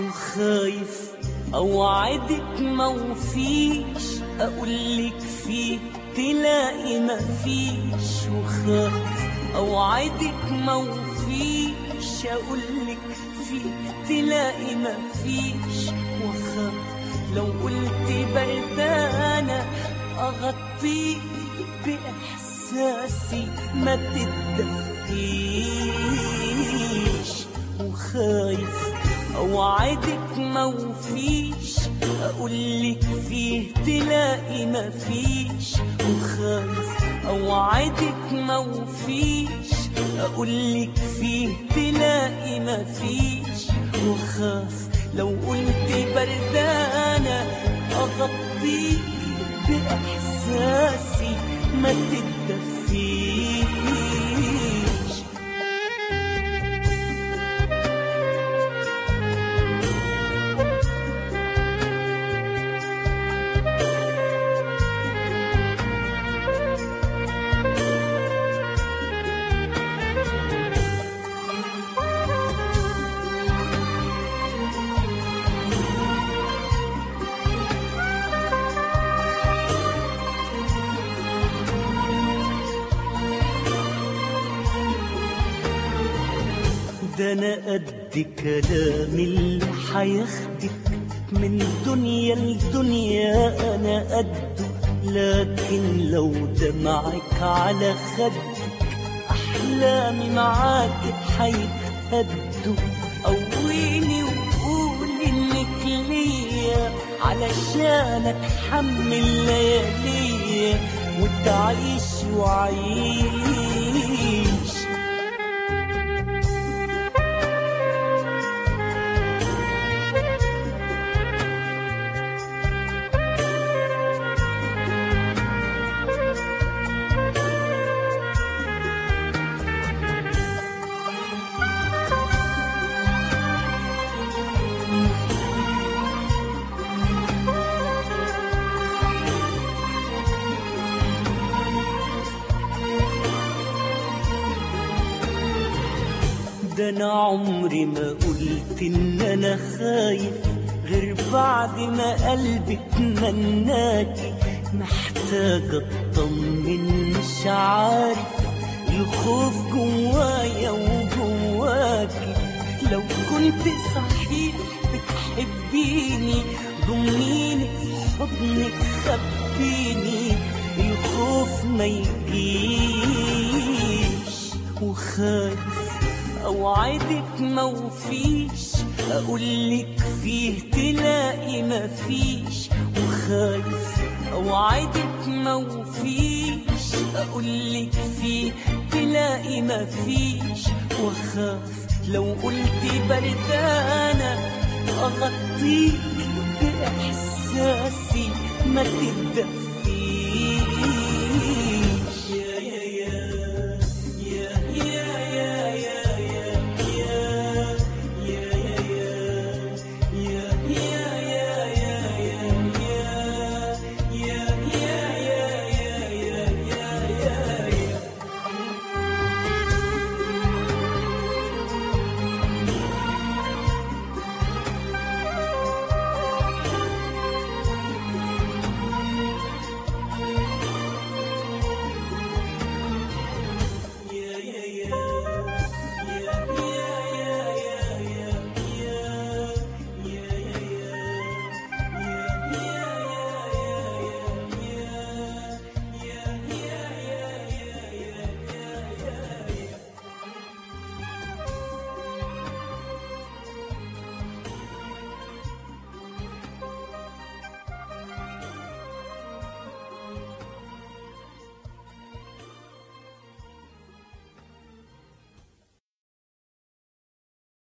وخايف اوعدك موفيش، اقولك فيه تلاقي مفيش. وخايف اوعدك موفيش، اقولك فيه تلاقي مفيش. وخايف لو قلت بردانة اغطيك باحساسي ما تتدفيش. وخايف اوعدك موفيش، اقولك فيه تلاقي مفيش. وخايف اوعدك موفيش، اقولك فيه تلاقي مفيش. وخاف لو قلت بردانة اغطيك باحساسي ما تتدفيش. ده أنا قد كلام اللي حياخدك من دنيا لدنيا، أنا قده. لكن لو دمعك على خدك أحلامي معاك حيتهدوا. قويني وقول إنك ليا علشان أتحمل لياليا وتعيش وعيش. ده أنا عمري ما قلت إن أنا خايف غير بعد ما قلبي اتمناكي. محتاجة أطمن مش عارف، الخوف جوايا وجواكي. لو كنت صحيح بتحبيني ضميني في حضنك خبيني، الخوف ما يجيش. وخايف اوعدك موفيش، اقولك فيه تلاقي مفيش. وخايف اوعدك موفيش، اقولك فيه تلاقي مفيش. وخاف لو قلت بردانة اغطيك باحساسي ما تتدفيش.